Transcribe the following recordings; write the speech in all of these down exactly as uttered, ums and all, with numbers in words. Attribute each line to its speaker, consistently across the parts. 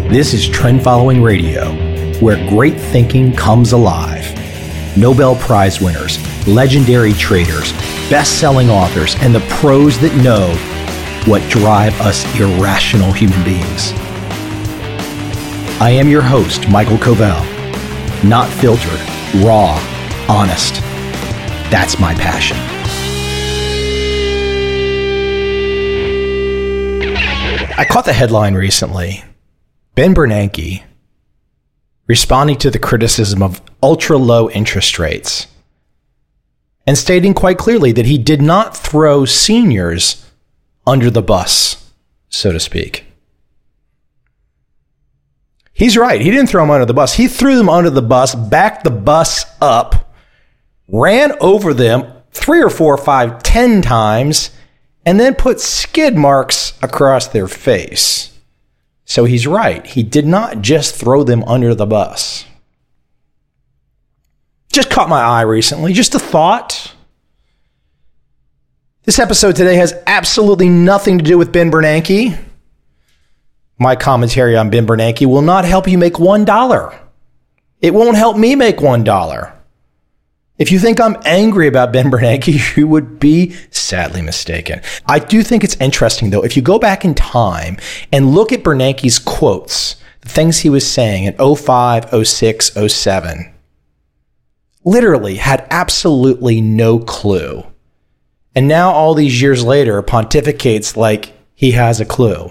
Speaker 1: This is Trend Following Radio, where great thinking comes alive. Nobel Prize winners, legendary traders, best-selling authors, and the pros that know what drive us irrational human beings. I am your host, Michael Covell. Not filtered, raw, honest. That's my passion. I caught the headline recently. Ben Bernanke responding to the criticism of ultra-low interest rates and stating quite clearly that he did not throw seniors under the bus, so to speak. He's right. He didn't throw them under the bus. He threw them under the bus, backed the bus up, ran over them three or four, five, ten times, and then put skid marks across their face. So he's right. He did not just throw them under the bus. Just caught my eye recently. Just a thought. This episode today has absolutely nothing to do with Ben Bernanke. My commentary on Ben Bernanke will not help you make one dollar. It won't help me make one dollar. If you think I'm angry about Ben Bernanke, you would be sadly mistaken. I do think it's interesting, though, if you go back in time and look at Bernanke's quotes, the things he was saying in oh five, oh six, oh seven, literally had absolutely no clue. And now all these years later, pontificates like he has a clue.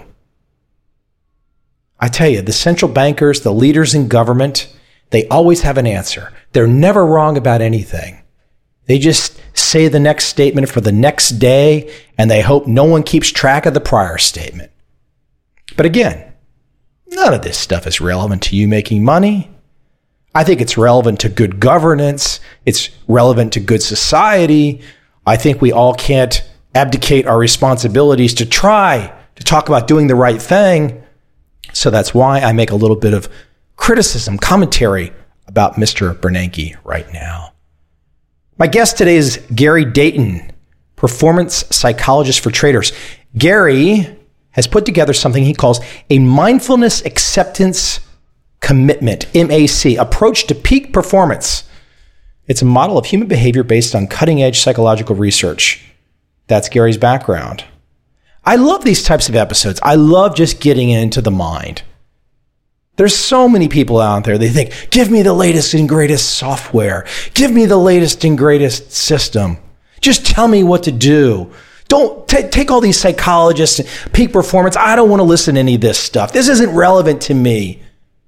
Speaker 1: I tell you, the central bankers, the leaders in government, they always have an answer. They're never wrong about anything. They just say the next statement for the next day, and they hope no one keeps track of the prior statement. But again, none of this stuff is relevant to you making money. I think it's relevant to good governance. It's relevant to good society. I think we all can't abdicate our responsibilities to try to talk about doing the right thing. So that's why I make a little bit of criticism, commentary about Mister Bernanke right now. My guest today is Gary Dayton, performance psychologist for traders. Gary has put together something he calls a mindfulness acceptance commitment, M A C, approach to peak performance. It's a model of human behavior based on cutting-edge psychological research. That's Gary's background. I love these types of episodes. I love just getting into the mind. There's so many people out there, they think, give me the latest and greatest software. Give me the latest and greatest system. Just tell me what to do. Don't t- take all these psychologists, peak performance. I don't want to listen to any of this stuff. This isn't relevant to me.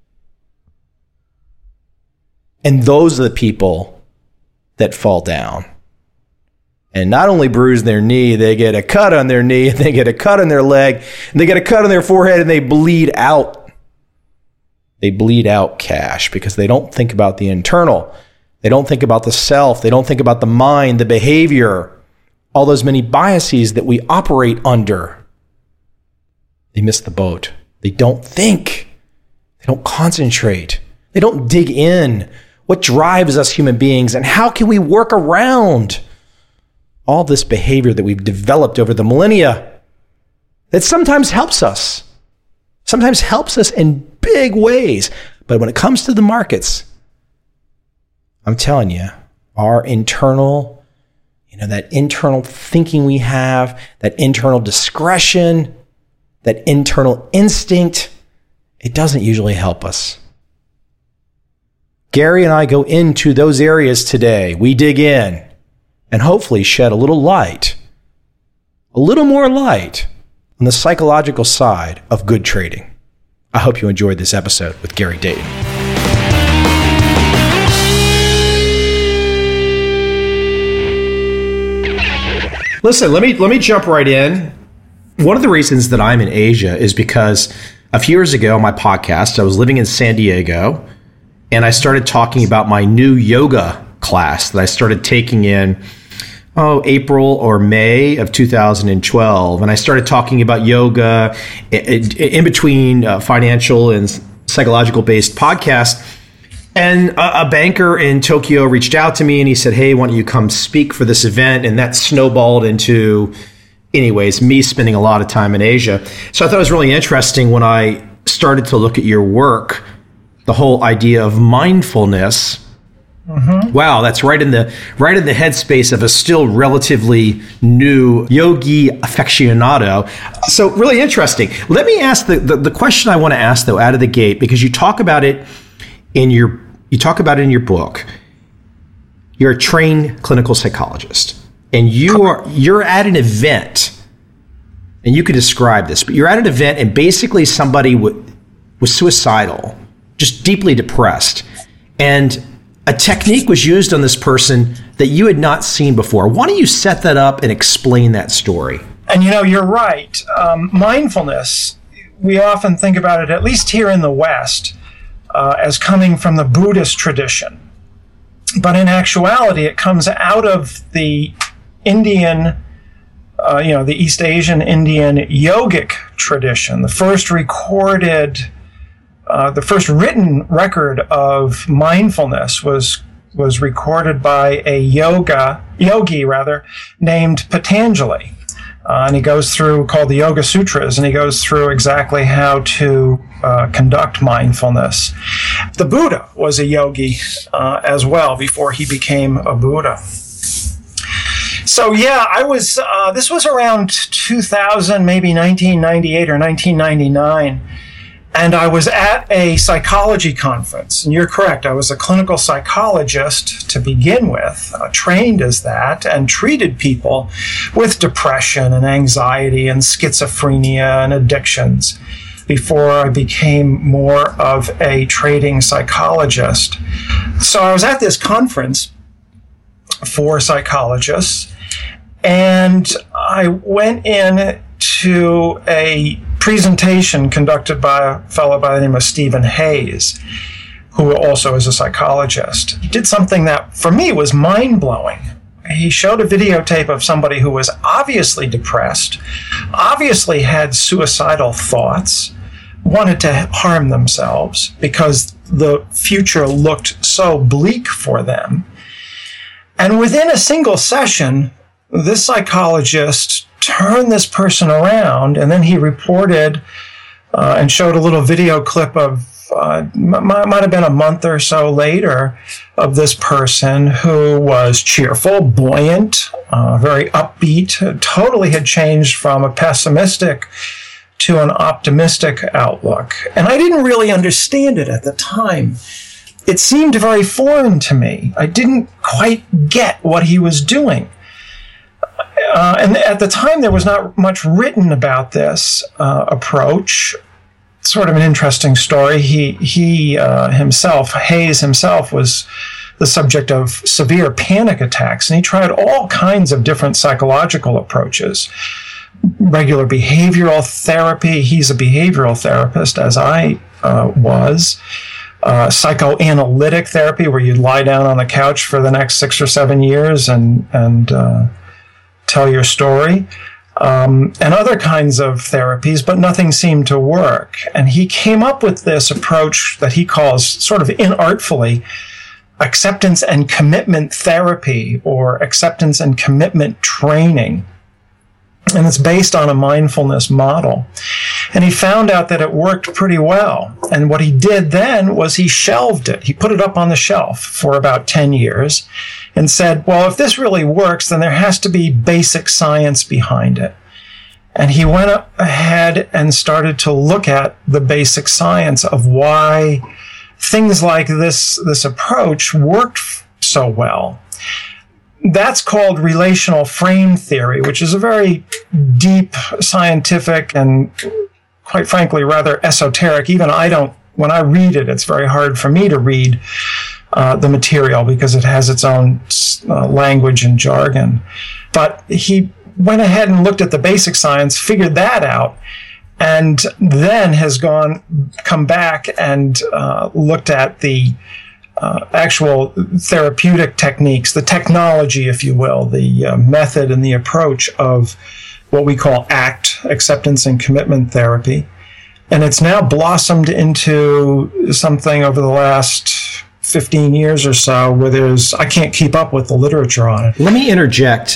Speaker 1: And those are the people that fall down. And not only bruise their knee, they get a cut on their knee, they get a cut on their leg, and they get a cut on their forehead, and they bleed out. They bleed out cash because they don't think about the internal. They don't think about the self. They don't think about the mind, the behavior, all those many biases that we operate under. They miss the boat. They don't think. They don't concentrate. They don't dig in. What drives us human beings, and how can we work around all this behavior that we've developed over the millennia that sometimes helps us, sometimes helps us in big ways. But when it comes to the markets, I'm telling you, our internal, you know, that internal thinking we have, that internal discretion, that internal instinct, it doesn't usually help us. Gary and I go into those areas today. We dig in and hopefully shed a little light, a little more light on the psychological side of good trading. I hope you enjoyed this episode with Gary Dayton. Listen, let me let me jump right in. One of the reasons that I'm in Asia is because a few years ago on my podcast, I was living in San Diego, and I started talking about my new yoga class that I started taking in oh, April or May of two thousand twelve. And I started talking about yoga in, in between uh, financial and psychological based podcasts. And a, a banker in Tokyo reached out to me and he said, hey, why don't you come speak for this event? And that snowballed into, anyways, me spending a lot of time in Asia. So I thought it was really interesting when I started to look at your work, the whole idea of mindfulness. Mm-hmm. Wow, that's right in the right in the headspace of a still relatively new yogi aficionado. So really interesting. Let me ask the, the, the question I want to ask though out of the gate, because you talk about it in your you talk about it in your book. You're a trained clinical psychologist, and you are you're at an event, and you could describe this, but you're at an event, and basically somebody w- was suicidal, just deeply depressed, and a technique was used on this person that you had not seen before. Why don't you set that up and explain that story?
Speaker 2: And you know, you're right. Um, mindfulness, we often think about it, at least here in the West, uh, as coming from the Buddhist tradition. But in actuality, it comes out of the Indian, uh, you know, the East Asian Indian yogic tradition. The first recorded Uh, the first written record of mindfulness was was recorded by a yoga yogi rather named Patanjali, uh, and he goes through called the Yoga Sutras, and he goes through exactly how to uh, conduct mindfulness. The Buddha was a yogi uh, as well before he became a Buddha. So yeah, I was. Uh, this was around two thousand, maybe nineteen ninety-eight or nineteen ninety-nine. And I was at a psychology conference, and you're correct, I was a clinical psychologist to begin with, uh, trained as that, and treated people with depression and anxiety and schizophrenia and addictions before I became more of a trading psychologist. So I was at this conference for psychologists, and I went in to a presentation conducted by a fellow by the name of Stephen Hayes, who also is a psychologist. He did something that, for me, was mind-blowing. He showed a videotape of somebody who was obviously depressed, obviously had suicidal thoughts, wanted to harm themselves because the future looked so bleak for them. And within a single session, this psychologist turned this person around, and then he reported uh, and showed a little video clip of, uh, m- might have been a month or so later, of this person who was cheerful, buoyant, uh, very upbeat, totally had changed from a pessimistic to an optimistic outlook. And I didn't really understand it at the time. It seemed very foreign to me. I didn't quite get what he was doing. Uh, and at the time, there was not much written about this uh, approach. Sort of an interesting story. He he uh, himself, Hayes himself, was the subject of severe panic attacks, and he tried all kinds of different psychological approaches. Regular behavioral therapy. He's a behavioral therapist, as I uh, was. Uh, psychoanalytic therapy, where you'd lie down on the couch for the next six or seven years and and uh, tell your story, um, and other kinds of therapies, but nothing seemed to work. And he came up with this approach that he calls, sort of inartfully, acceptance and commitment therapy, or acceptance and commitment training. And it's based on a mindfulness model. And he found out that it worked pretty well. And what he did then was he shelved it. He put it up on the shelf for about ten years and said, well, if this really works, then there has to be basic science behind it. And he went up ahead and started to look at the basic science of why things like this, this approach worked so well. That's called relational frame theory, which is a very deep, scientific, and quite frankly, rather esoteric. Even I don't, when I read it, it's very hard for me to read uh, the material because it has its own uh, language and jargon. But he went ahead and looked at the basic science, figured that out, and then has gone, come back and uh, looked at the Uh, actual therapeutic techniques, the technology, if you will, the uh, method and the approach of what we call ACT, acceptance and commitment therapy. And it's now blossomed into something over the last fifteen years or so where there's, I can't keep up with the literature on it.
Speaker 1: Let me interject.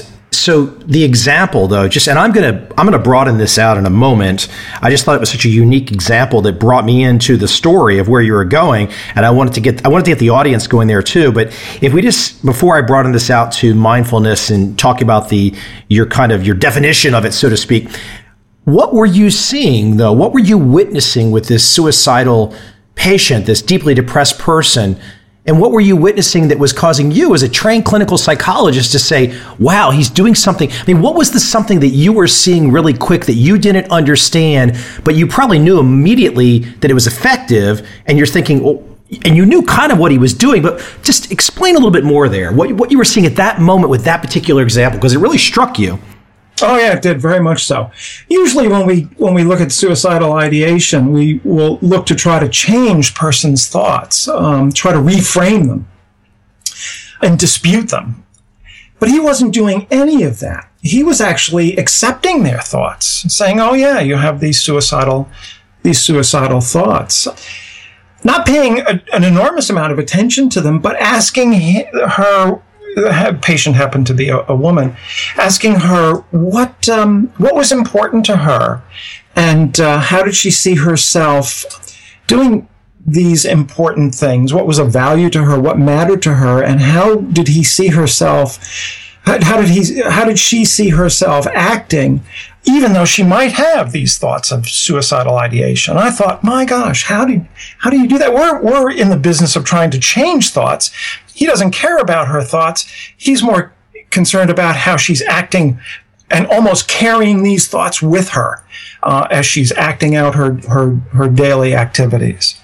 Speaker 1: so the example though, just, and I'm going to, I'm going to broaden this out in a moment. I just thought it was such a unique example that brought me into the story of where you were going. And I wanted to get, I wanted to get the audience going there too. But if we just, before I broaden this out to mindfulness and talk about the, your kind of, your definition of it, so to speak, what were you seeing though? What were you witnessing with this suicidal patient, this deeply depressed person? And what were you witnessing that was causing you as a trained clinical psychologist to say, wow, he's doing something? I mean, what was the something that you were seeing really quick that you didn't understand, but you probably knew immediately that it was effective, and you're thinking, well, and you knew kind of what he was doing, but just explain a little bit more there, what, what you were seeing at that moment with that particular example, because it really struck you.
Speaker 2: Oh yeah, it did, very much so. Usually when we when we look at suicidal ideation, we will look to try to change person's thoughts, um, try to reframe them and dispute them. But he wasn't doing any of that. He was actually accepting their thoughts, saying, oh yeah, you have these suicidal these suicidal thoughts. Not paying a, an enormous amount of attention to them, but asking her, the patient happened to be a, a woman, asking her what um, what was important to her, and uh, how did she see herself doing these important things? What was of value to her? What mattered to her? And how did he see herself? How, how did he? How did she see herself acting, even though she might have these thoughts of suicidal ideation? I thought, my gosh, how do how do you do that? We're we're in the business of trying to change thoughts. He doesn't care about her thoughts. He's more concerned about how she's acting and almost carrying these thoughts with her uh, as she's acting out her, her, her daily activities.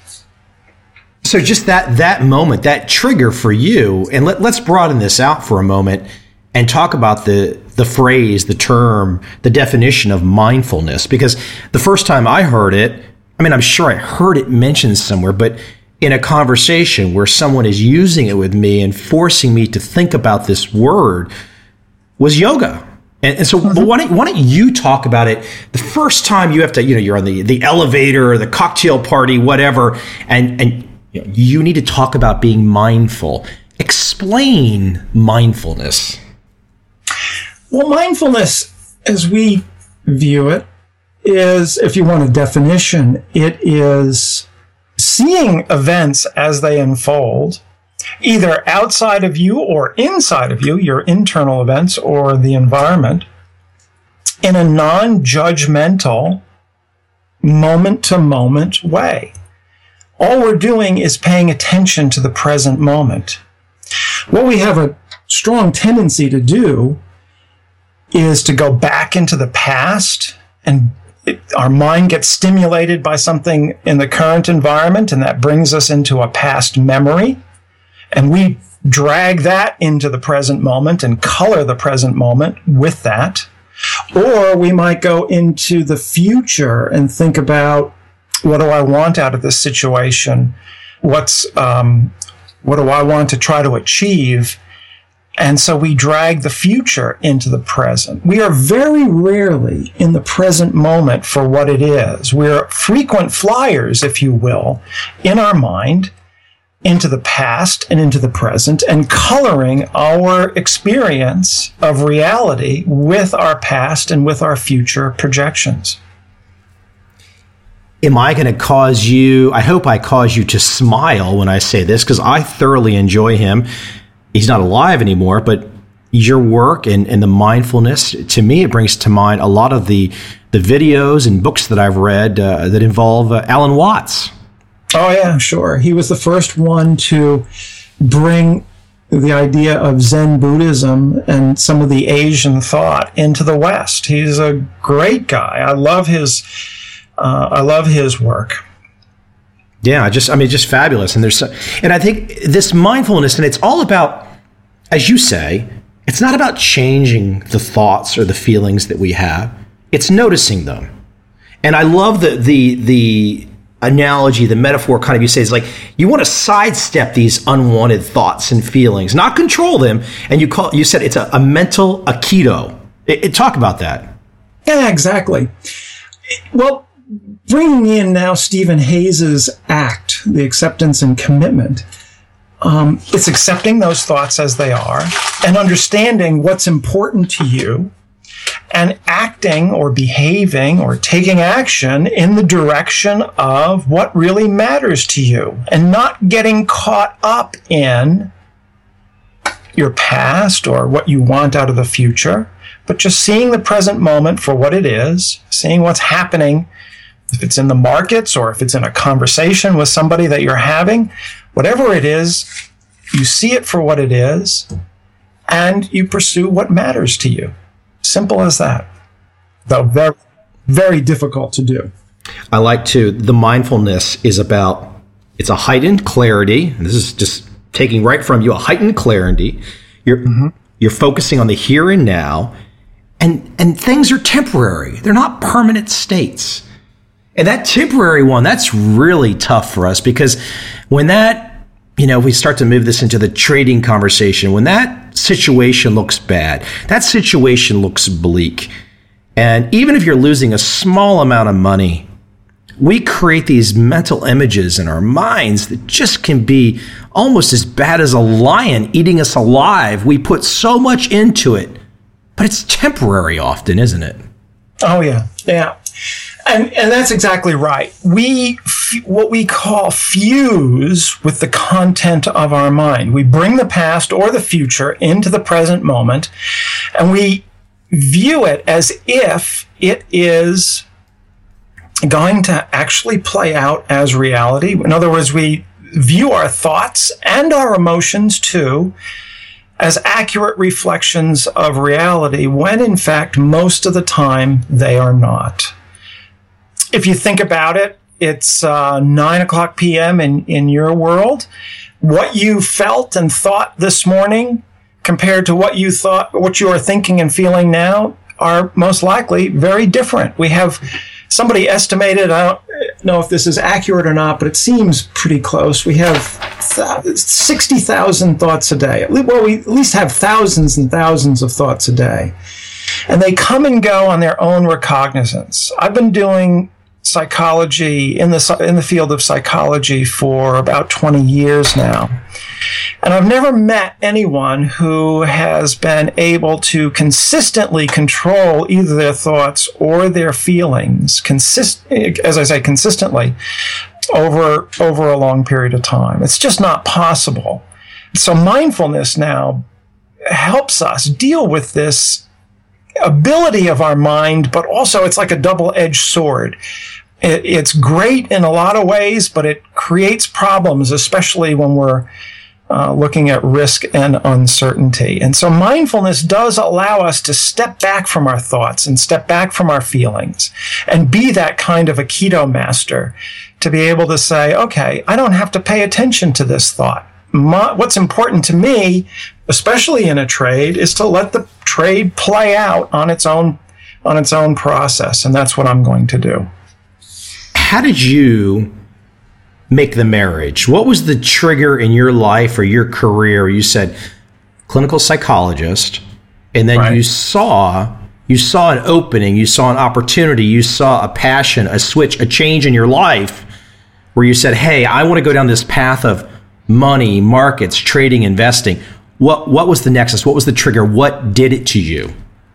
Speaker 1: So just that that moment, that trigger for you, and let, let's broaden this out for a moment and talk about the the phrase, the term, the definition of mindfulness. Because the first time I heard it, I mean, I'm sure I heard it mentioned somewhere, but in a conversation where someone is using it with me and forcing me to think about this word was yoga. And, and so mm-hmm. why, don't, why don't you talk about it the first time you have to, you know, you're on the, the elevator or the cocktail party, whatever, and, and you know, you need to talk about being mindful. Explain mindfulness.
Speaker 2: Well, mindfulness, as we view it, is, if you want a definition, it is seeing events as they unfold, either outside of you or inside of you, your internal events or the environment, in a non-judgmental, moment-to-moment way. All we're doing is paying attention to the present moment. What we have a strong tendency to do is to go back into the past, and it, our mind gets stimulated by something in the current environment, and that brings us into a past memory. And we drag that into the present moment and color the present moment with that. Or we might go into the future and think about, what do I want out of this situation? What's, um, what do I want to try to achieve? And so we drag the future into the present. We are very rarely in the present moment for what it is. We're frequent flyers, if you will, in our mind, into the past and into the present, and coloring our experience of reality with our past and with our future projections.
Speaker 1: Am I going to cause you, I hope I cause you to smile when I say this, because I thoroughly enjoy him. He's not alive anymore, but your work and, and the mindfulness, to me, it brings to mind a lot of the, the videos and books that I've read uh, that involve uh, Alan Watts.
Speaker 2: Oh, yeah, sure. He was the first one to bring the idea of Zen Buddhism and some of the Asian thought into the West. He's a great guy. I love his, uh, I love his work.
Speaker 1: Yeah, just I mean, just fabulous. And there's, and I think this mindfulness, and it's all about, as you say, it's not about changing the thoughts or the feelings that we have. It's noticing them. And I love the the the analogy, the metaphor kind of you say is like, you want to sidestep these unwanted thoughts and feelings, not control them. And you call, you said it's a, a mental aikido. It, it, talk about that.
Speaker 2: Yeah, exactly. Well, bringing in now Stephen Hayes's ACT, the acceptance and commitment, Um, it's accepting those thoughts as they are and understanding what's important to you and acting or behaving or taking action in the direction of what really matters to you and not getting caught up in your past or what you want out of the future, but just seeing the present moment for what it is, seeing what's happening, if it's in the markets or if it's in a conversation with somebody that you're having, whatever it is, you see it for what it is, and you pursue what matters to you. Simple as that. Though very, very difficult to do.
Speaker 1: I like to, the mindfulness is about, it's a heightened clarity. And this is just taking right from you, a heightened clarity. You're, mm-hmm. you're focusing on the here and now, and, and things are temporary. They're not permanent states. And that temporary one, that's really tough for us, because when that, you know, we start to move this into the trading conversation, when that situation looks bad, that situation looks bleak, and even if you're losing a small amount of money, we create these mental images in our minds that just can be almost as bad as a lion eating us alive. We put so much into it, but it's temporary often, isn't it?
Speaker 2: Oh, yeah. Yeah. And and that's exactly right. We, f- what we call fuse with the content of our mind. We bring the past or the future into the present moment, and we view it as if it is going to actually play out as reality. In other words, we view our thoughts and our emotions too as accurate reflections of reality, when in fact, most of the time, they are not. If you think about it, it's uh, nine o'clock p.m. in, in your world. What you felt and thought this morning compared to what you thought, what you are thinking and feeling now are most likely very different. We have somebody estimated, I don't know if this is accurate or not, but it seems pretty close. We have sixty thousand thoughts a day. Well, we at least have thousands and thousands of thoughts a day. And they come and go on their own recognizance. I've been doing psychology in the in the field of psychology for about twenty years now. And I've never met anyone who has been able to consistently control either their thoughts or their feelings, consist, as I say, consistently over, over a long period of time. It's just not possible. So mindfulness now helps us deal with this ability of our mind, but also it's like a double-edged sword. It, it's great in a lot of ways, but it creates problems, especially when we're uh, looking at risk and uncertainty. And so mindfulness does allow us to step back from our thoughts and step back from our feelings and be that kind of a Aikido master, to be able to say, okay, I don't have to pay attention to this thought. My, what's important to me, especially in a trade, is to let the trade play out on its own on its own process, and that's what I'm going to do.
Speaker 1: How did you make the marriage? What was the trigger in your life or your career? You said clinical psychologist, and then right. you saw you saw an opening, you saw an opportunity, you saw a passion, a switch, a change in your life, where you said, "Hey, I want to go down this path of money, markets, trading, investing." What what was the nexus? What was the trigger? What did it to you?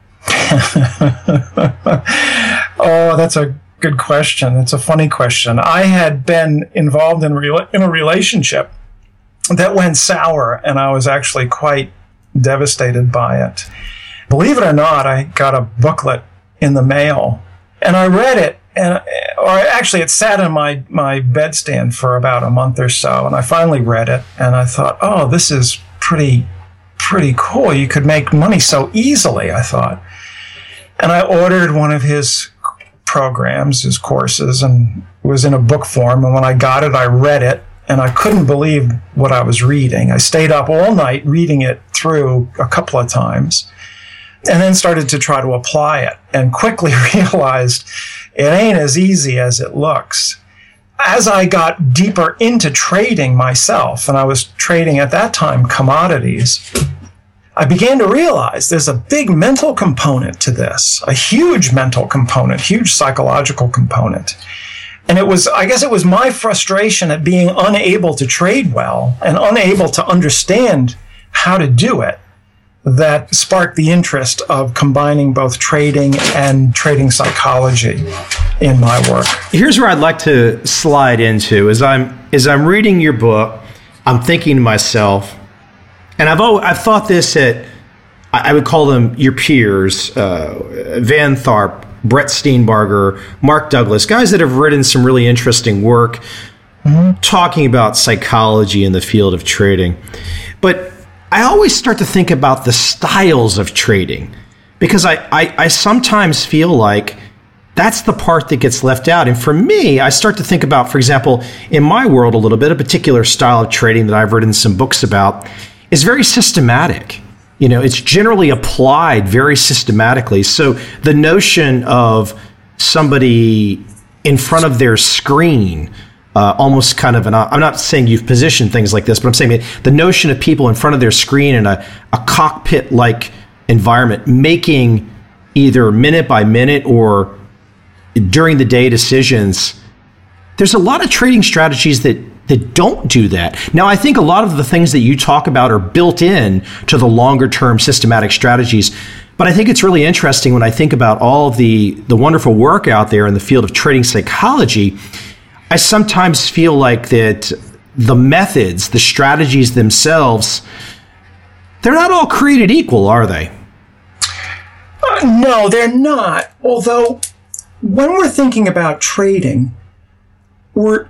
Speaker 2: Oh, that's a good question. It's a funny question. I had been involved in, re- in a relationship that went sour, and I was actually quite devastated by it. Believe it or not, I got a booklet in the mail, and I read it, and or actually it sat on my, my bedstand for about a month or so, and I finally read it, and I thought, oh, this is pretty pretty cool. You could make money so easily, I thought. And I ordered one of his programs, his courses, and it was in a book form. And when I got it, I read it, and I couldn't believe what I was reading. I stayed up all night reading it through a couple of times, and then started to try to apply it, and quickly realized it ain't as easy as it looks. As I got deeper into trading myself, and I was trading at that time commodities, I began to realize there's a big mental component to this, a huge mental component, huge psychological component. And it was, I guess it was my frustration at being unable to trade well and unable to understand how to do it that sparked the interest of combining both trading and trading psychology in my work.
Speaker 1: Here's where I'd like to slide into. As I'm as I'm reading your book, I'm thinking to myself, and I've always, I've thought this at, I would call them your peers, uh, Van Tharp, Brett Steenbarger, Mark Douglas, guys that have written some really interesting work mm-hmm. talking about psychology in the field of trading. But I always start to think about the styles of trading, because I, I, I sometimes feel like that's the part that gets left out. And for me, I start to think about, for example, in my world a little bit, a particular style of trading that I've written some books about is very systematic. You know, it's generally applied very systematically. So the notion of somebody in front of their screen, Uh, almost kind of an, I'm not saying you've positioned things like this, but I'm saying the notion of people in front of their screen in a, a cockpit-like environment, making either minute by minute or during the day decisions. There's a lot of trading strategies that, that don't do that. Now, I think a lot of the things that you talk about are built in to the longer-term systematic strategies. But I think it's really interesting when I think about all of the, the wonderful work out there in the field of trading psychology. I sometimes feel like that the methods, the strategies themselves, they're not all created equal, are they?
Speaker 2: Uh, no, they're not. Although, when we're thinking about trading, we're,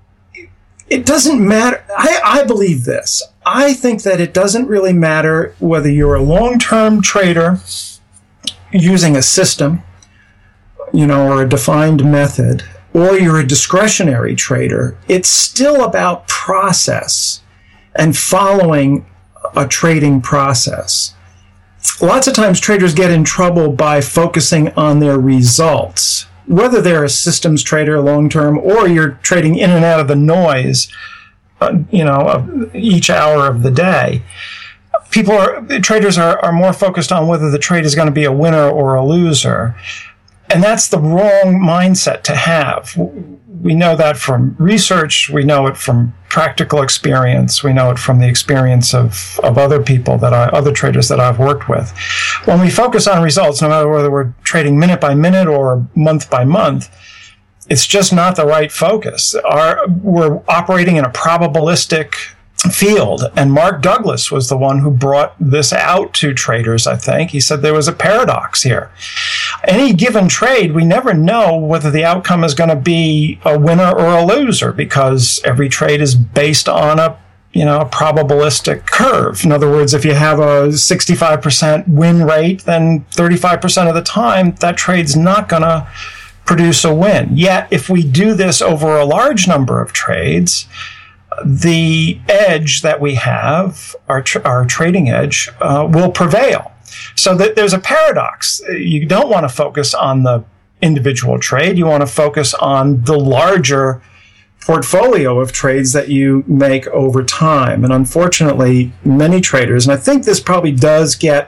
Speaker 2: it doesn't matter. I, I believe this. I think that it doesn't really matter whether you're a long-term trader using a system, you know, or a defined method, or you're a discretionary trader. It's still about process and following a trading process. Lots of times traders get in trouble by focusing on their results, whether they're a systems trader long-term or you're trading in and out of the noise, uh, you know, of each hour of the day. People are, traders are, are more focused on whether the trade is going to be a winner or a loser. And that's the wrong mindset to have. We know that from research. We know it from practical experience. We know it from the experience of, of other people that I, other traders that I've worked with. When we focus on results, no matter whether we're trading minute by minute or month by month, it's just not the right focus. Our, we're operating in a probabilistic field. And Mark Douglas was the one who brought this out to traders, I think. He said there was a paradox here. Any given trade, we never know whether the outcome is going to be a winner or a loser, because every trade is based on a, you know, a probabilistic curve. In other words, if you have a sixty-five percent win rate, then thirty-five percent of the time, that trade's not going to produce a win. Yet, if we do this over a large number of trades, the edge that we have, our, tr- our trading edge, uh, will prevail. So that there's a paradox. You don't want to focus on the individual trade. You want to focus on the larger portfolio of trades that you make over time. And unfortunately, many traders, and I think this probably does get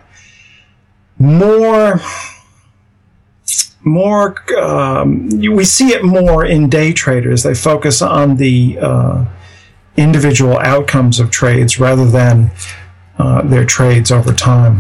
Speaker 2: more, more, um, we see it more in day traders. They focus on the uh, individual outcomes of trades rather than uh, their trades over time.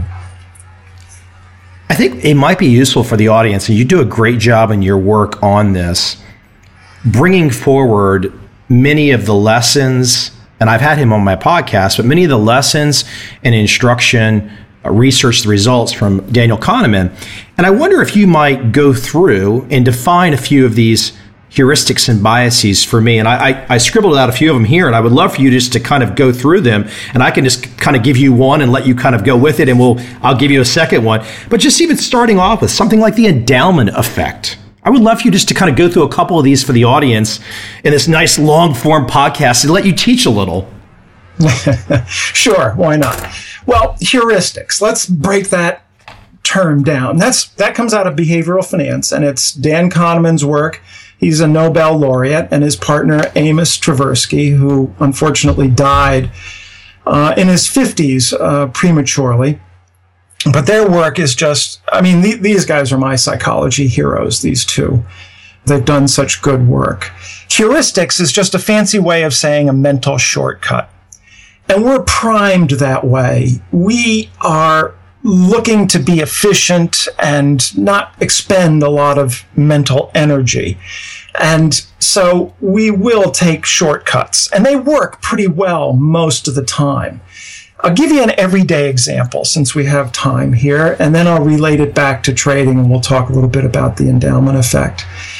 Speaker 1: I think it might be useful for the audience, and you do a great job in your work on this, bringing forward many of the lessons, and I've had him on my podcast, but many of the lessons and instruction, uh, research the results from Daniel Kahneman. And I wonder if you might go through and define a few of these heuristics and biases for me. And I, I, I scribbled out a few of them here, and I would love for you just to kind of go through them. And I can just kind of give you one and let you kind of go with it, and we'll I'll give you a second one. But just even starting off with something like the endowment effect. I would love for you just to kind of go through a couple of these for the audience in this nice long form podcast and let you teach a little.
Speaker 2: Sure, why not? Well, heuristics. Let's break that term down. That's that comes out of behavioral finance, and it's Dan Kahneman's work. He's a Nobel laureate, and his partner, Amos Tversky, who unfortunately died uh, in his fifties uh, prematurely. But their work is just, I mean, th- these guys are my psychology heroes, these two. they've done such good work. Heuristics is just a fancy way of saying a mental shortcut. And we're primed that way. We are looking to be efficient and not expend a lot of mental energy. And so we will take shortcuts, and they work pretty well most of the time. I'll give you an everyday example since we have time here, and then I'll relate it back to trading, and we'll talk a little bit about the endowment effect.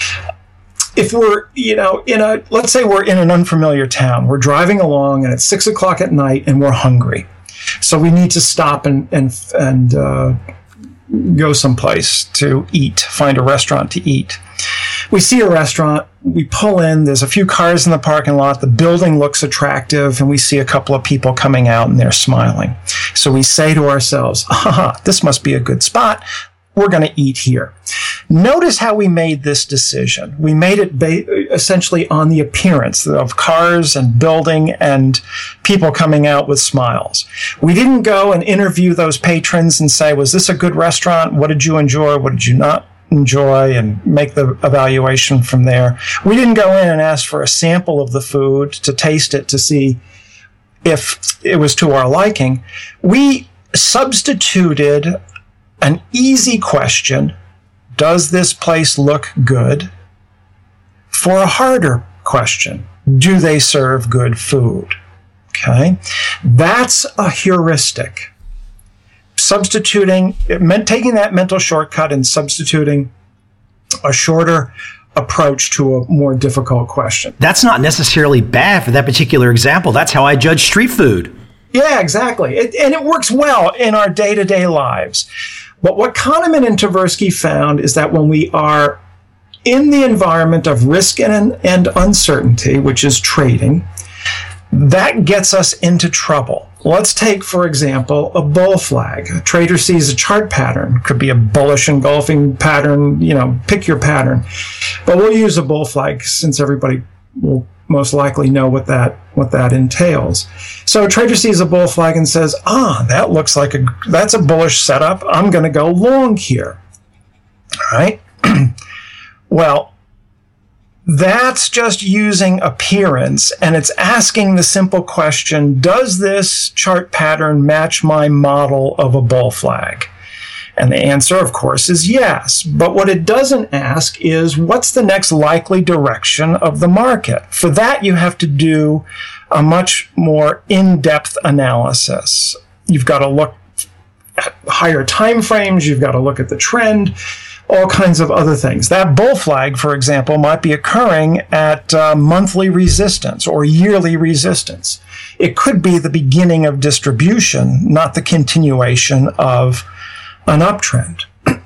Speaker 2: If we're, you know, in a, let's say we're in an unfamiliar town, we're driving along and it's six o'clock at night and we're hungry. So we need to stop and, and, and, uh, go someplace to eat, find a restaurant to eat. We see a restaurant, we pull in, there's a few cars in the parking lot, the building looks attractive, and we see a couple of people coming out and they're smiling. So we say to ourselves, aha, this must be a good spot. We're going to eat here. Notice how we made this decision. We made it ba- essentially on the appearance of cars and building and people coming out with smiles. We didn't go and interview those patrons and say, was this a good restaurant? What did you enjoy? What did you not enjoy? And make the evaluation from there. We didn't go in and ask for a sample of the food to taste it to see if it was to our liking. We substituted an easy question, does this place look good, for a harder question, do they serve good food? Okay, that's a heuristic. Substituting, it meant taking that mental shortcut and substituting a shorter approach to a more difficult question.
Speaker 1: That's not necessarily bad for that particular example. That's how I judge street food.
Speaker 2: Yeah, exactly. It, and it works well in our day-to-day lives. But what Kahneman and Tversky found is that when we are in the environment of risk and, and uncertainty, which is trading, that gets us into trouble. Let's take, for example, a bull flag. A trader sees a chart pattern. It could be a bullish engulfing pattern, you know, pick your pattern. But we'll use a bull flag since everybody will most likely know what that what that entails. So a trader sees a bull flag and says, ah, that looks like a, that's a bullish setup. I'm going to go long here. All right. Well, that's just using appearance, and it's asking the simple question, does this chart pattern match my model of a bull flag? And the answer, of course, is yes. But what it doesn't ask is, what's the next likely direction of the market? For that, you have to do a much more in-depth analysis. You've got to look at higher time frames. You've got to look at the trend, all kinds of other things. That bull flag, for example, might be occurring at uh, monthly resistance or yearly resistance. It could be the beginning of distribution, not the continuation of an uptrend.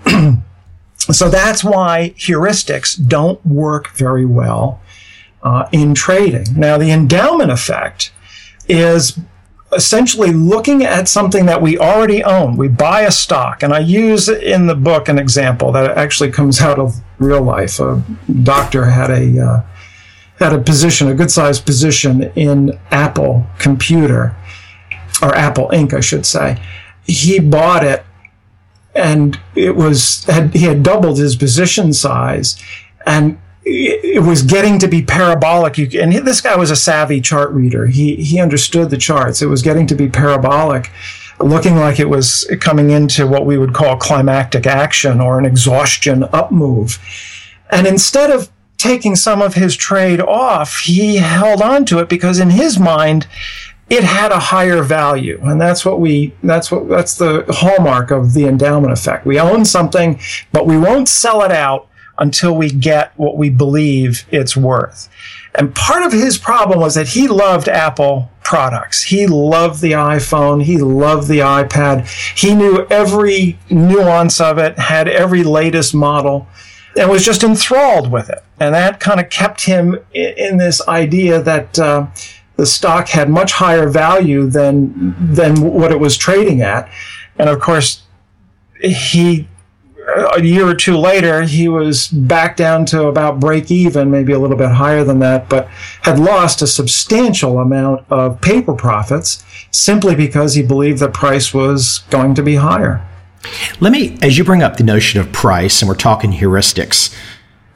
Speaker 2: So that's why heuristics don't work very well uh, in trading. Now, the endowment effect is essentially looking at something that we already own. We buy a stock, and I use in the book an example that actually comes out of real life. A doctor had a uh, had a position, a good-sized position in Apple Computer, or Apple Incorporated, I should say. He bought it, and it was had, he had doubled his position size, and it, it was getting to be parabolic. You, and this guy was a savvy chart reader. He he understood the charts. It was getting to be parabolic, looking like it was coming into what we would call climactic action or an exhaustion up move. And instead of taking some of his trade off, he held on to it because in his mind, it had a higher value. And that's what we, that's what, that's the hallmark of the endowment effect. We own something, but we won't sell it out until we get what we believe it's worth. And part of his problem was that he loved Apple products. He loved the iPhone. He loved the iPad. He knew every nuance of it, had every latest model, and was just enthralled with it. And that kind of kept him in this idea that, uh, the stock had much higher value than than what it was trading at. And of course, he a year or two later, he was back down to about break even, maybe a little bit higher than that, but had lost a substantial amount of paper profits simply because he believed the price was going to be higher.
Speaker 1: Let me, as you bring up the notion of price, and we're talking heuristics,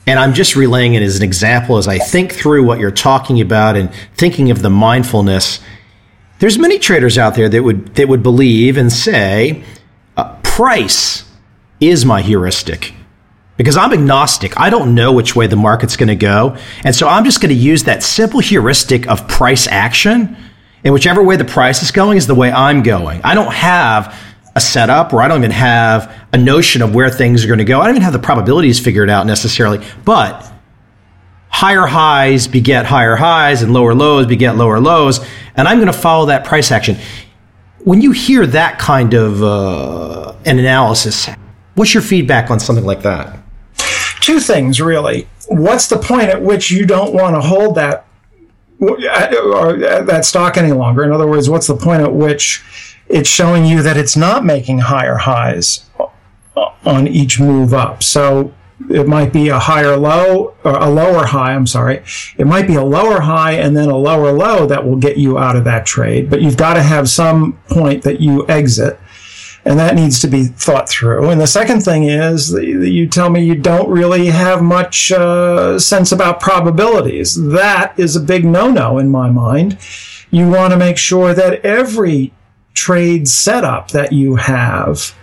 Speaker 1: And I'm just relaying it as an example as I think through what you're talking about and thinking of the mindfulness. There's many traders out there that would that would believe and say, uh, price is my heuristic. Because I'm agnostic. I don't know which way the market's going to go. And so I'm just going to use that simple heuristic of price action. And whichever way the price is going is the way I'm going. I don't have a setup, or I don't even have a notion of where things are going to go. I don't even have the probabilities figured out necessarily. But higher highs beget higher highs, and lower lows beget lower lows. And I'm going to follow that price action. When you hear that kind of uh, an analysis, what's your feedback on something like that?
Speaker 2: Two things, really. What's the point at which you don't want to hold that or that stock any longer? In other words, what's the point at which it's showing you that it's not making higher highs on each move up? So it might be a higher low, or a lower high, I'm sorry. It might be a lower high and then a lower low that will get you out of that trade, but you've got to have some point that you exit. And that needs to be thought through. And the second thing is that you tell me you don't really have much uh, sense about probabilities. That is a big no-no in my mind. You want to make sure that every trade setup that you have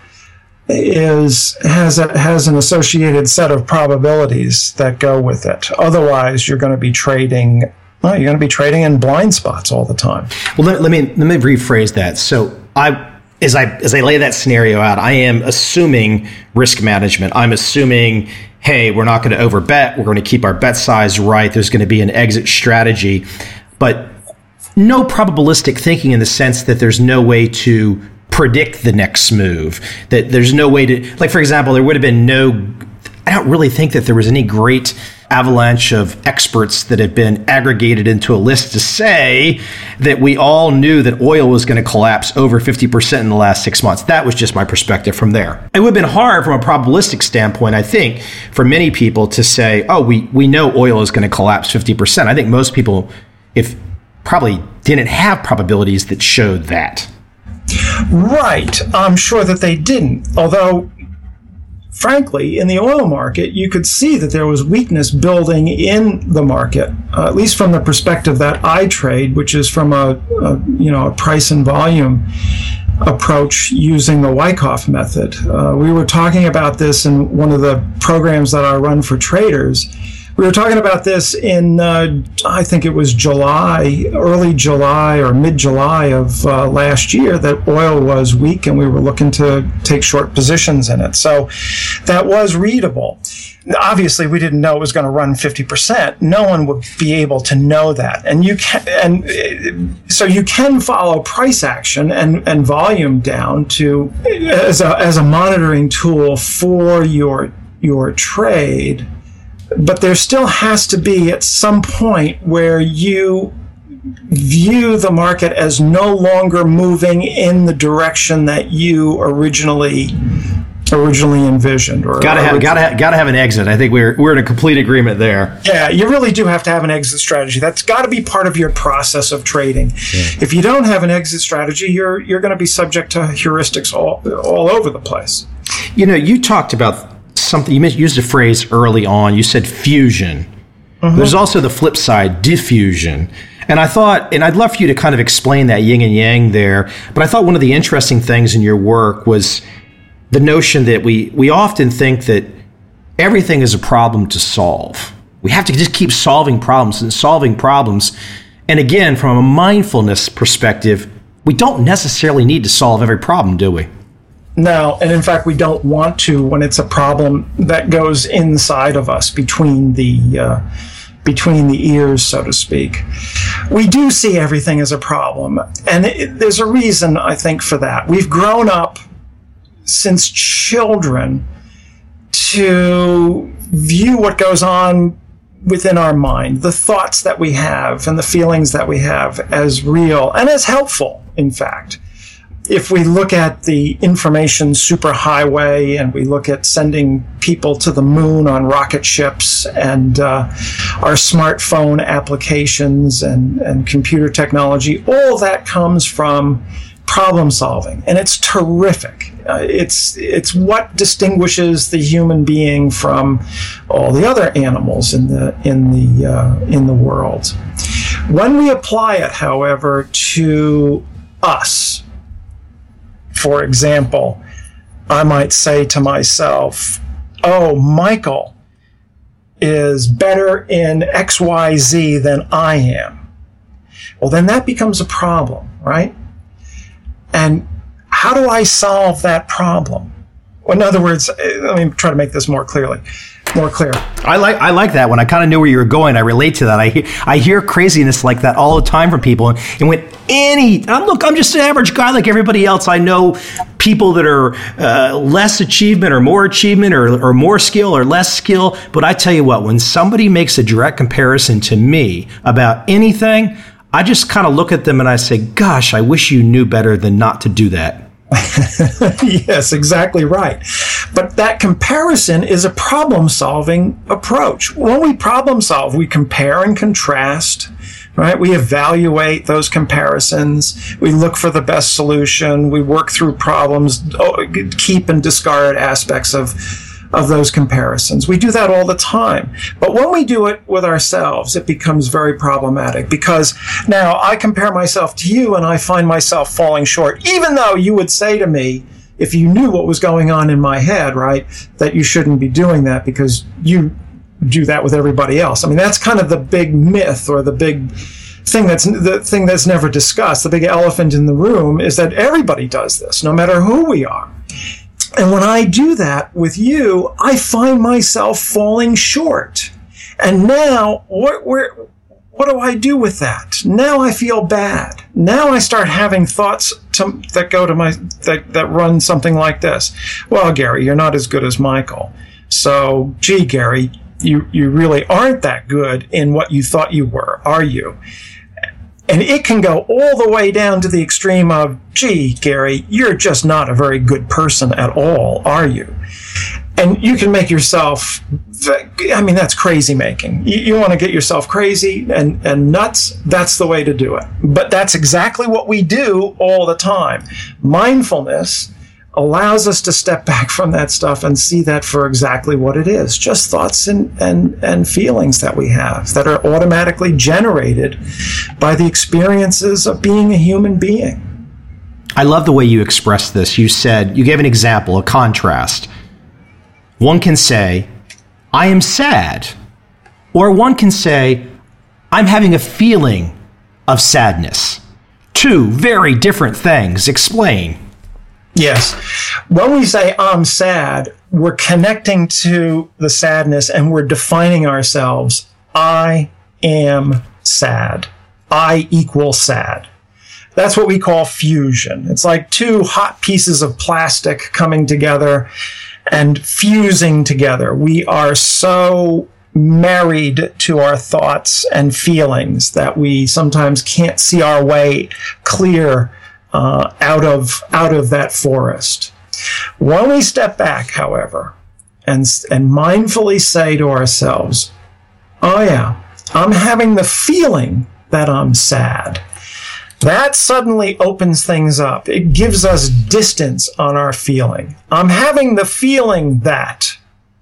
Speaker 2: is has a, has an associated set of probabilities that go with it. Otherwise, you're going to be trading. Well, you're going to be trading in blind spots all the time.
Speaker 1: Well, let, let me let me rephrase that. So I. As I as I lay that scenario out, I am assuming risk management. I'm assuming, hey, we're not going to overbet. We're going to keep our bet size right. There's going to be an exit strategy, but no probabilistic thinking in the sense that there's no way to predict the next move. That there's no way to, like, for example, there would have been no, I don't really think that there was any great avalanche of experts that have been aggregated into a list to say that we all knew that oil was going to collapse over fifty percent in the last six months. That was just my perspective from there. It would have been hard from a probabilistic standpoint, I think, for many people to say, oh, we, we know oil is going to collapse fifty percent. I think most people, if probably didn't have probabilities that showed that.
Speaker 2: Right. I'm sure that they didn't. Although, frankly, in the oil market, you could see that there was weakness building in the market, uh, at least from the perspective that I trade, which is from a, a you know a price and volume approach using the Wyckoff method. Uh, we were talking about this in one of the programs that I run for traders. We were talking about this in, uh, I think it was July, early July or mid-July of uh, last year, that oil was weak and we were looking to take short positions in it. So that was readable. Obviously, we didn't know it was going to run fifty percent. No one would be able to know that. And you can, and so you can follow price action and, and volume down to as a as a monitoring tool for your your trade. But there still has to be at some point where you view the market as no longer moving in the direction that you originally originally envisioned. Or
Speaker 1: gotta have gotta have, gotta have an exit. I think we're we're in a complete agreement there.
Speaker 2: Yeah, you really do have to have an exit strategy. That's got to be part of your process of trading. Yeah. If you don't have an exit strategy, you're you're going to be subject to heuristics all all over the place.
Speaker 1: You know, you talked about something, you used a phrase early on. You said fusion. Mm-hmm. There's also the flip side, diffusion. And I thought, and I'd love for you to kind of explain that yin and yang there, but I thought one of the interesting things in your work was the notion that we, we often think that everything is a problem to solve. We have to just keep solving problems and solving problems. And again, from a mindfulness perspective, we don't necessarily need to solve every problem, do we?
Speaker 2: No, and in fact, we don't want to when it's a problem that goes inside of us, between the uh, between the ears, so to speak. We do see everything as a problem, and it, there's a reason, I think, for that. We've grown up since children to view what goes on within our mind, the thoughts that we have and the feelings that we have, as real and as helpful, in fact. If we look at the information superhighway and we look at sending people to the moon on rocket ships and uh, our smartphone applications and, and computer technology, all that comes from problem solving. And it's terrific. Uh, it's it's what distinguishes the human being from all the other animals in the in the uh, in the world. When we apply it, however, to us, for example, I might say to myself, "Oh, Michael is better in X Y Z than I am." Well, then that becomes a problem, right? And how do I solve that problem? Well, in other words, let me try to make this more clearly, more clear.
Speaker 1: I like I like that one. I kind of knew where you were going. I relate to that. I hear, I hear craziness like that all the time from people. And, and when any, I'm look, I'm just an average guy like everybody else. I know people that are uh, less achievement or more achievement or, or more skill or less skill. But I tell you what, when somebody makes a direct comparison to me about anything, I just kind of look at them and I say, gosh, I wish you knew better than not to do that.
Speaker 2: Yes, exactly right. But that comparison is a problem-solving approach. When we problem solve, we compare and contrast, right? We evaluate those comparisons. We look for the best solution. We work through problems, keep and discard aspects of of those comparisons. We do that all the time. But when we do it with ourselves, it becomes very problematic because now I compare myself to you and I find myself falling short, even though you would say to me, if you knew what was going on in my head, right, that you shouldn't be doing that because you do that with everybody else. I mean, that's kind of the big myth or the big thing that's the thing that's never discussed. The big elephant in the room is that everybody does this, no matter who we are. And when I do that with you, I find myself falling short. And now, what, where, what do I do with that? Now I feel bad. Now I start having thoughts to, that go to my, that, that run something like this. Well, Gary, you're not as good as Michael. So, gee, Gary, you, you really aren't that good in what you thought you were, are you? And it can go all the way down to the extreme of, gee, Gary, you're just not a very good person at all, are you? And you can make yourself, I mean, that's crazy making. You, you want to get yourself crazy and, and nuts, that's the way to do it. But that's exactly what we do all the time. Mindfulness allows us to step back from that stuff and see that for exactly what it is, just thoughts and, and, and feelings that we have that are automatically generated by the experiences of being a human being.
Speaker 1: I love the way you expressed this. You said, you gave an example, a contrast. One can say, I am sad. Or one can say, I'm having a feeling of sadness. Two very different things. Explain.
Speaker 2: Yes. When we say I'm sad, we're connecting to the sadness and we're defining ourselves. I am sad. I equal sad. That's what we call fusion. It's like two hot pieces of plastic coming together and fusing together. We are so married to our thoughts and feelings that we sometimes can't see our way clear Uh, out of out of that forest. When we step back, however, and and mindfully say to ourselves, "Oh yeah, I'm having the feeling that I'm sad," that suddenly opens things up. It gives us distance on our feeling. I'm having the feeling that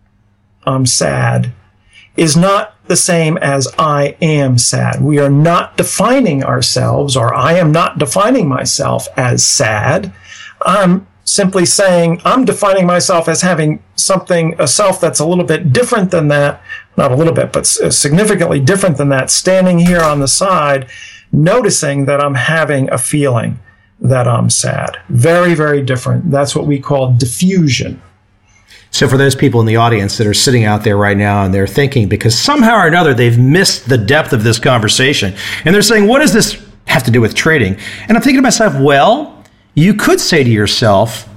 Speaker 2: I'm sad is not the same as I am sad. We are not defining ourselves, or I am not defining myself as sad. I'm simply saying I'm defining myself as having something, a self that's a little bit different than that, not a little bit, but significantly different than that, standing here on the side, noticing that I'm having a feeling that I'm sad. Very, very different. That's what we call diffusion.
Speaker 1: So for those people in the audience that are sitting out there right now and they're thinking, because somehow or another they've missed the depth of this conversation, and they're saying, what does this have to do with trading? And I'm thinking to myself, well, you could say to yourself,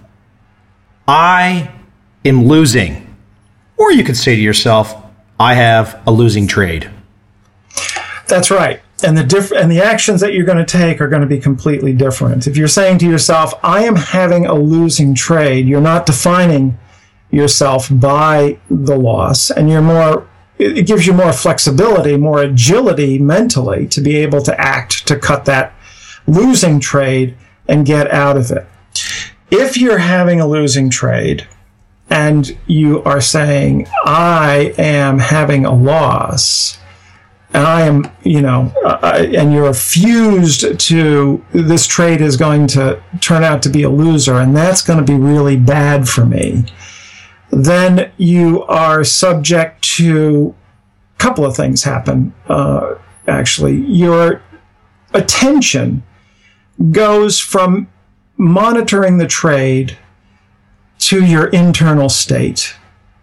Speaker 1: I am losing. Or you could say to yourself, I have a losing trade.
Speaker 2: That's right. And the diff- and the actions that you're going to take are going to be completely different. If you're saying to yourself, I am having a losing trade, you're not defining yourself by the loss, and you're more, it gives you more flexibility, more agility mentally to be able to act to cut that losing trade and get out of it. if you're having a losing trade and you are saying, I am having a loss, and I am, you know, uh, and you're fused to this trade is going to turn out to be a loser, and that's going to be really bad for me, then you are subject to a couple of things happen. Uh, actually, your attention goes from monitoring the trade to your internal state.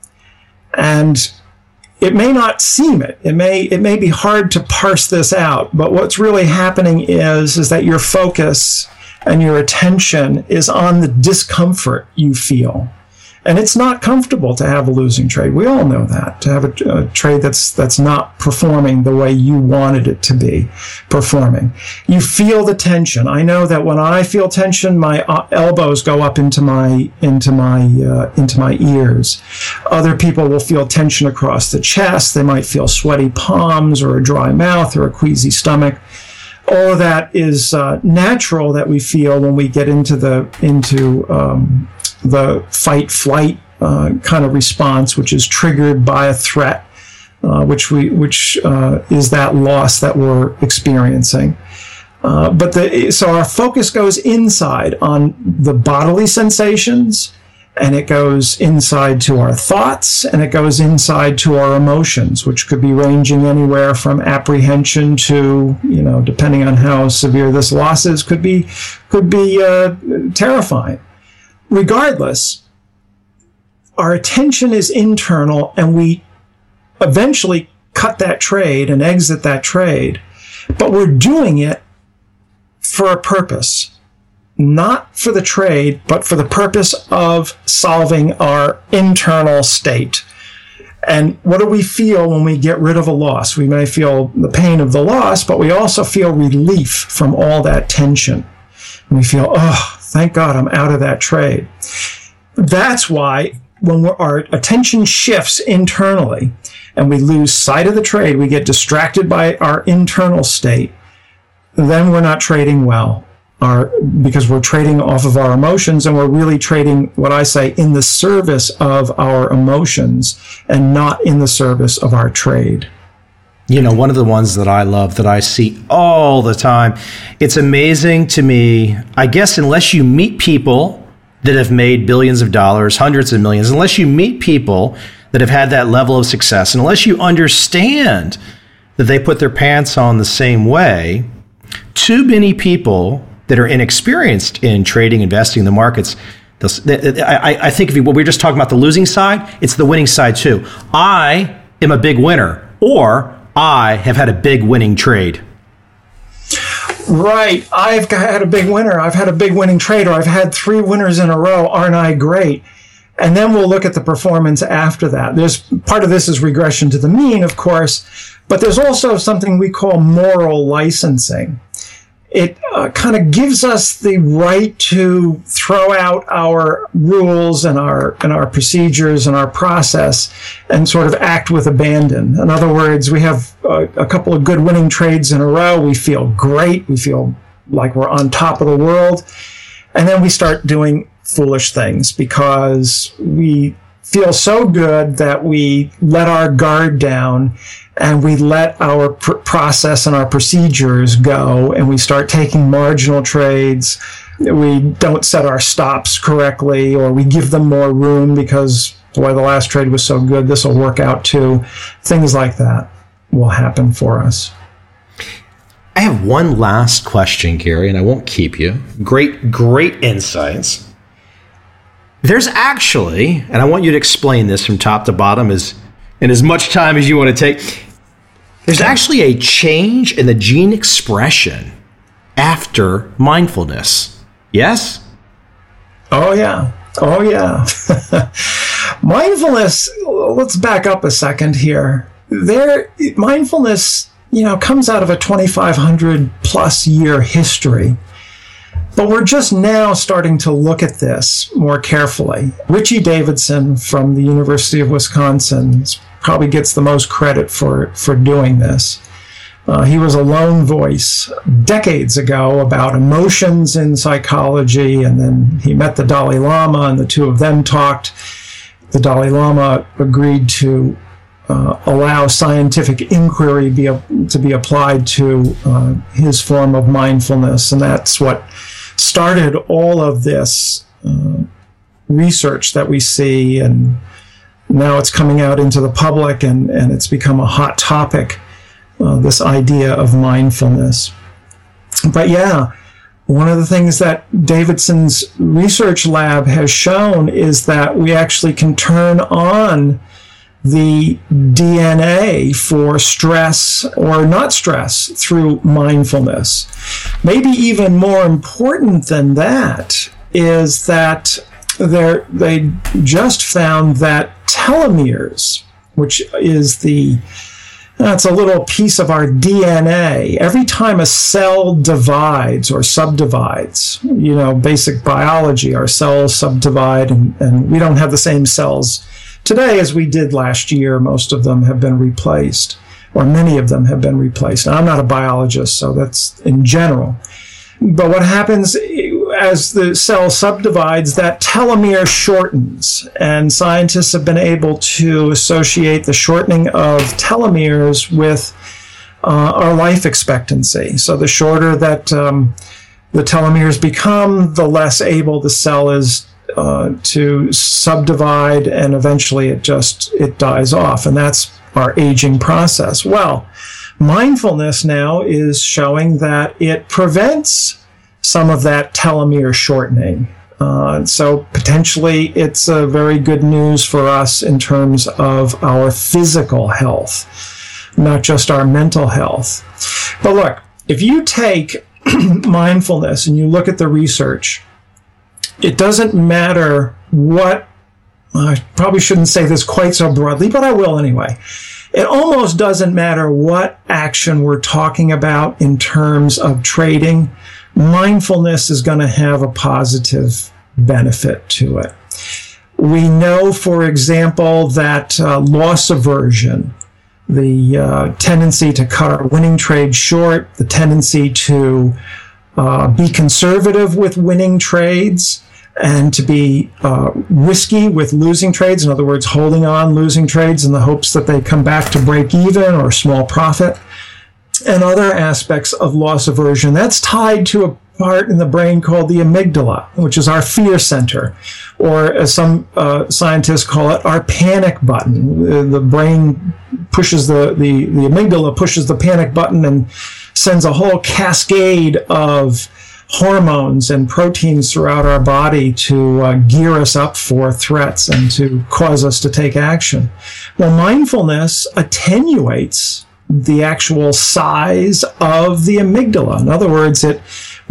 Speaker 2: And it may not seem it. It may it may be hard to parse this out, but what's really happening is, is that your focus and your attention is on the discomfort you feel. And it's not comfortable to have a losing trade. We all know that, to have a, a trade that's that's not performing the way you wanted it to be performing. You feel the tension. I know that when I feel tension, my elbows go up into my into my uh, into my ears. Other people will feel tension across the chest. They might feel sweaty palms or a dry mouth or a queasy stomach. All of that is uh, natural that we feel when we get into the into um, the fight-flight uh, kind of response, which is triggered by a threat, uh, which we which uh, is that loss that we're experiencing. Uh, but the so our focus goes inside on the bodily sensations, and it goes inside to our thoughts, and it goes inside to our emotions, which could be ranging anywhere from apprehension to, you know, depending on how severe this loss is, could be could be uh, terrifying. Regardless, our attention is internal, and we eventually cut that trade and exit that trade, but we're doing it for a purpose. Not for the trade, but for the purpose of solving our internal state. And what do we feel when we get rid of a loss? We may feel the pain of the loss, but we also feel relief from all that tension. And we feel, oh, thank God I'm out of that trade. That's why when we're, our attention shifts internally and we lose sight of the trade, we get distracted by our internal state, then we're not trading well. Our, because we're trading off of our emotions, and we're really trading, what I say, in the service of our emotions and not in the service of our trade.
Speaker 1: You know, one of the ones that I love, that I see all the time, it's amazing to me, I guess, unless you meet people that have made billions of dollars, hundreds of millions, unless you meet people that have had that level of success, and unless you understand that they put their pants on the same way, too many people that are inexperienced in trading, investing in the markets, I, I think if you, what we were just talking about the losing side, it's the winning side too. I am a big winner, or I have had a big winning trade.
Speaker 2: Right. I've had a big winner. I've had a big winning trade, or I've had three winners in a row. Aren't I great? And then we'll look at the performance after that. There's part of this is regression to the mean, of course, but there's also something we call moral licensing. It uh, kind of gives us the right to throw out our rules and our and our procedures and our process and sort of act with abandon. In other words, we have a, a couple of good winning trades in a row. We feel great. We feel like we're on top of the world. And then we start doing foolish things because we feel so good that we let our guard down and we let our pr- process and our procedures go, and we start taking marginal trades. We don't set our stops correctly, or we give them more room because, boy, the last trade was so good, this will work out too. Things like that will happen for us.
Speaker 1: I have one last question, Gary, and I won't keep you. Great, great insights. There's actually, and I want you to explain this from top to bottom as in as much time as you want to take, there's actually a change in the gene expression after mindfulness. Yes?
Speaker 2: Oh, yeah. Oh, yeah. Mindfulness, let's back up a second here. There, mindfulness, you know, comes out of a twenty-five hundred plus year history. But we're just now starting to look at this more carefully. Richie Davidson from the University of Wisconsin probably gets the most credit for, for doing this. Uh, he was a lone voice decades ago about emotions in psychology, and then he met the Dalai Lama, and the two of them talked. The Dalai Lama agreed to uh, allow scientific inquiry be a, to be applied to uh, his form of mindfulness, and that's what started all of this uh, research that we see, and now it's coming out into the public, and, and it's become a hot topic. Uh, this idea of mindfulness. But yeah, one of the things that Davidson's research lab has shown is that we actually can turn on the D N A for stress or not stress through mindfulness. Maybe even more important than that is that there, they just found that telomeres, which is the That's a little piece of our D N A. Every time a cell divides or subdivides, you know, basic biology, our cells subdivide, and, and we don't have the same cells today as we did last year. Most of them have been replaced, or many of them have been replaced. Now, I'm not a biologist, so that's in general. But what happens as the cell subdivides, that telomere shortens, and scientists have been able to associate the shortening of telomeres with uh, our life expectancy. So the shorter that um, the telomeres become, the less able the cell is uh, to subdivide, and eventually it just it dies off, and that's our aging process. Well, mindfulness now is showing that it prevents some of that telomere shortening. Uh, so potentially it's a very good news for us in terms of our physical health, not just our mental health. But look, if you take mindfulness and you look at the research, it doesn't matter what, I probably shouldn't say this quite so broadly, but I will anyway. It almost doesn't matter what action we're talking about in terms of trading. Mindfulness is going to have a positive benefit to it. We know, for example, that uh, loss aversion, the uh, tendency to cut our winning trade short, the tendency to uh, be conservative with winning trades, and to be uh, risky with losing trades, in other words, holding on losing trades in the hopes that they come back to break even or small profit, and other aspects of loss aversion. That's tied to a part in the brain called the amygdala, which is our fear center, or as some uh, scientists call it, our panic button. The, the brain pushes the, the, the amygdala pushes the panic button and sends a whole cascade of hormones and proteins throughout our body to uh, gear us up for threats and to cause us to take action. Well, mindfulness attenuates the actual size of the amygdala. In other words, it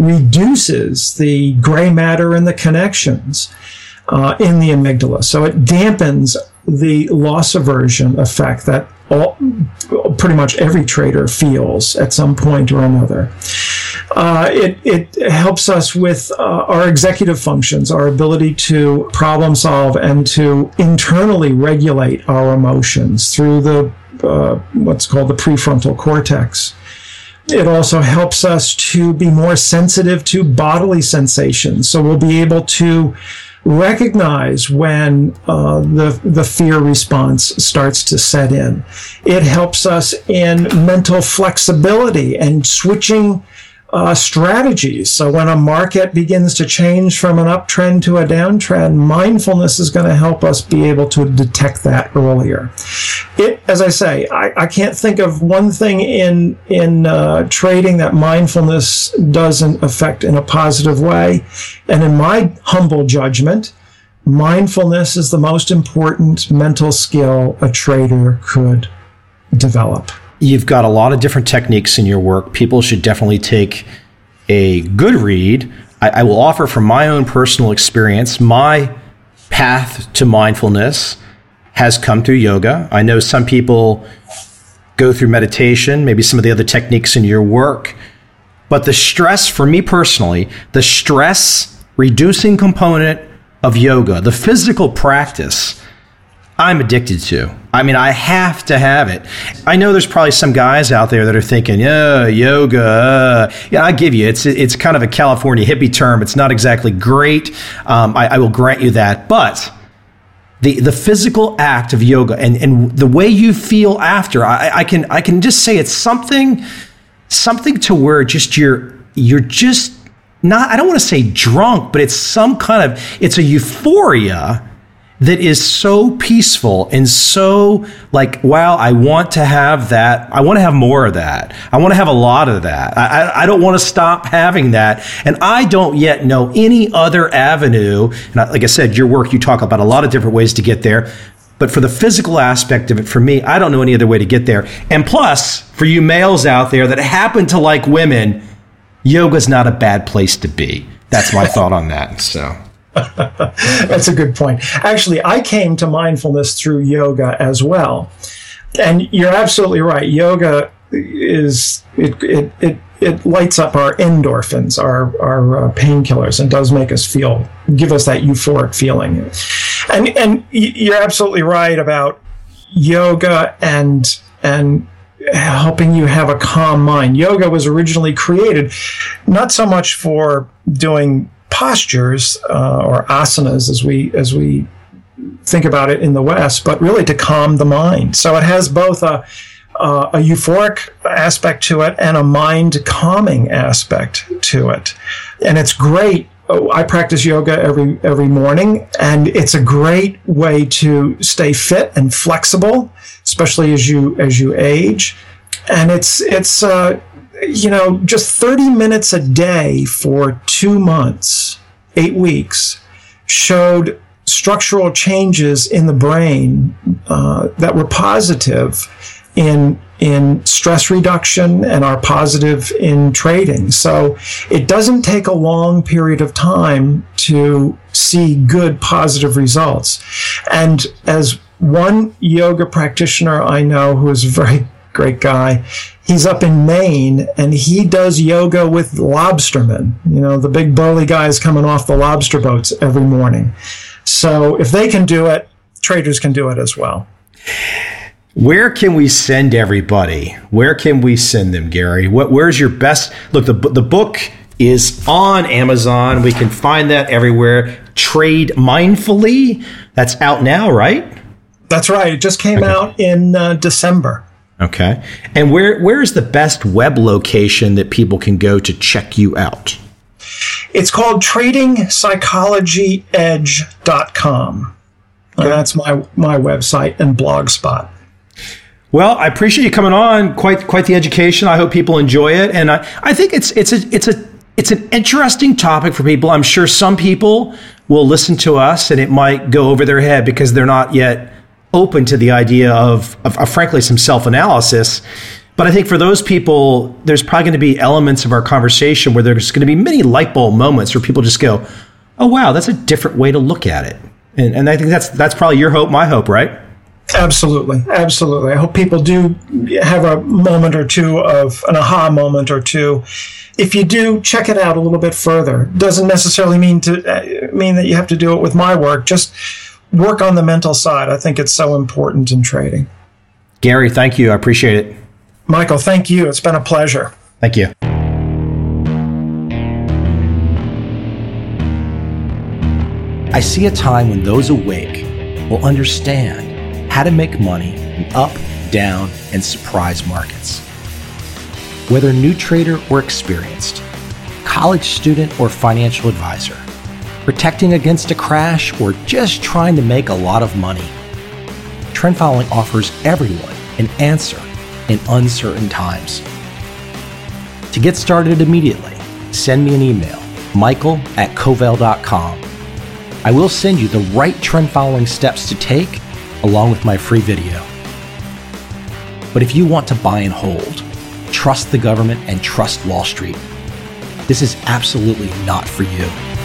Speaker 2: reduces the gray matter in the connections uh, in the amygdala. So it dampens the loss aversion effect that all, pretty much every trader feels at some point or another. Uh, it, it helps us with uh, our executive functions, our ability to problem solve and to internally regulate our emotions through the uh, what's called the prefrontal cortex. It also helps us to be more sensitive to bodily sensations. So we'll be able to recognize when uh, the, the fear response starts to set in. It helps us in mental flexibility and switching uh, strategies. So when a market begins to change from an uptrend to a downtrend, mindfulness is going to help us be able to detect that earlier. It, as I say, I, I can't think of one thing in in uh, trading that mindfulness doesn't affect in a positive way. And in my humble judgment, mindfulness is the most important mental skill a trader could develop.
Speaker 1: You've got a lot of different techniques in your work. People should definitely take a good read. I, I will offer from my own personal experience, my path to mindfulness has come through yoga. I know some people go through meditation, maybe some of the other techniques in your work. But the stress, for me personally, the stress reducing component of yoga, the physical practice, I'm addicted to. I mean, I have to have it. I know there's probably some guys out there that are thinking, yeah, yoga. Uh. Yeah, I give you, it's it's kind of a California hippie term. It's not exactly great. Um, I, I will grant you that. But the the physical act of yoga and, and the way you feel after, I, I can I can just say it's something something to where just you're you're just not, I don't want to say drunk, but it's some kind of, it's a euphoria that is so peaceful and so like, wow, I want to have that. I want to have more of that. I want to have a lot of that. I, I, I don't want to stop having that. And I don't yet know any other avenue. And I, like I said, your work, you talk about a lot of different ways to get there. But for the physical aspect of it, for me, I don't know any other way to get there. And plus, for you males out there that happen to like women, yoga's not a bad place to be. That's my thought on that. So.
Speaker 2: That's a good point. Actually, I came to mindfulness through yoga as well. And you're absolutely right. Yoga is, it it it, it lights up our endorphins, our, our uh, painkillers, and does make us feel, give us that euphoric feeling. And and you're absolutely right about yoga and and helping you have a calm mind. Yoga was originally created not so much for doing postures uh, or asanas as we as we think about it in the West, but really to calm the mind. So it has both a uh, a euphoric aspect to it and a mind calming aspect to it. And it's great. I practice yoga every every morning, and it's a great way to stay fit and flexible, especially as you as you age. And it's it's uh, you know, just thirty minutes a day for two months, eight weeks, showed structural changes in the brain uh, that were positive in in stress reduction and are positive in trading. So it doesn't take a long period of time to see good positive results. And as one yoga practitioner I know who is a very great guy, he's up in Maine and he does yoga with lobstermen, you know, the big burly guys coming off the lobster boats every morning. So if they can do it, traders can do it as well.
Speaker 1: Where can we send everybody? Where can we send them, Gary? What, where's your best? Look, the the book is on Amazon. We can find that everywhere. Trade Mindfully. That's out now, right?
Speaker 2: That's right. It just came okay. out in uh, December.
Speaker 1: Okay. And where where is the best web location that people can go to check you out?
Speaker 2: It's called trading psychology edge dot com. Okay. That's my my website and blogspot.
Speaker 1: Well, I appreciate you coming on. Quite quite the education. I hope people enjoy it, and I, I think it's it's a it's a it's an interesting topic for people. I'm sure some people will listen to us, and it might go over their head because they're not yet open to the idea of, of, of frankly, some self-analysis. But I think for those people, there's probably going to be elements of our conversation where there's going to be many light bulb moments where people just go, "Oh wow, that's a different way to look at it." And and I think that's that's probably your hope, my hope, right?
Speaker 2: Absolutely. Absolutely. I hope people do have a moment or two of an aha moment or two. If you do, check it out a little bit further. Doesn't necessarily mean to uh, mean that you have to do it with my work. Just work on the mental side. I think it's so important in trading.
Speaker 1: Gary, thank you. I appreciate it.
Speaker 2: Michael, thank you. It's been a pleasure.
Speaker 1: Thank you. I see a time when those awake will understand how to make money in up, down, and surprise markets. Whether new trader or experienced, college student or financial advisor, protecting against a crash or just trying to make a lot of money, Trend Following offers everyone an answer in uncertain times. To get started immediately, send me an email, michael at covel dot com. I will send you the right trend following steps to take along with my free video. But if you want to buy and hold, trust the government and trust Wall Street, this is absolutely not for you.